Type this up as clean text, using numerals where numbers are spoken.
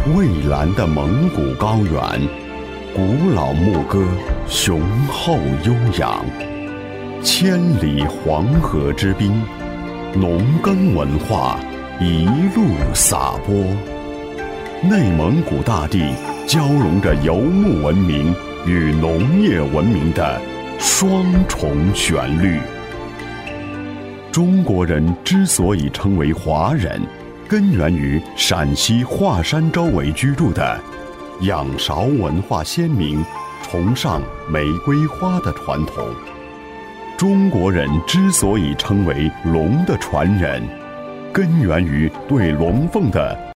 蔚蓝的蒙古高原，古老牧歌雄厚悠扬，千里黄河之滨，农耕文化一路洒播。内蒙古大地交融着游牧文明与农业文明的双重旋律。中国人之所以称为华人，根源于陕西华山周围居住的仰韶文化先民崇尚玫瑰花的传统。中国人之所以称为龙的传人，根源于对龙凤的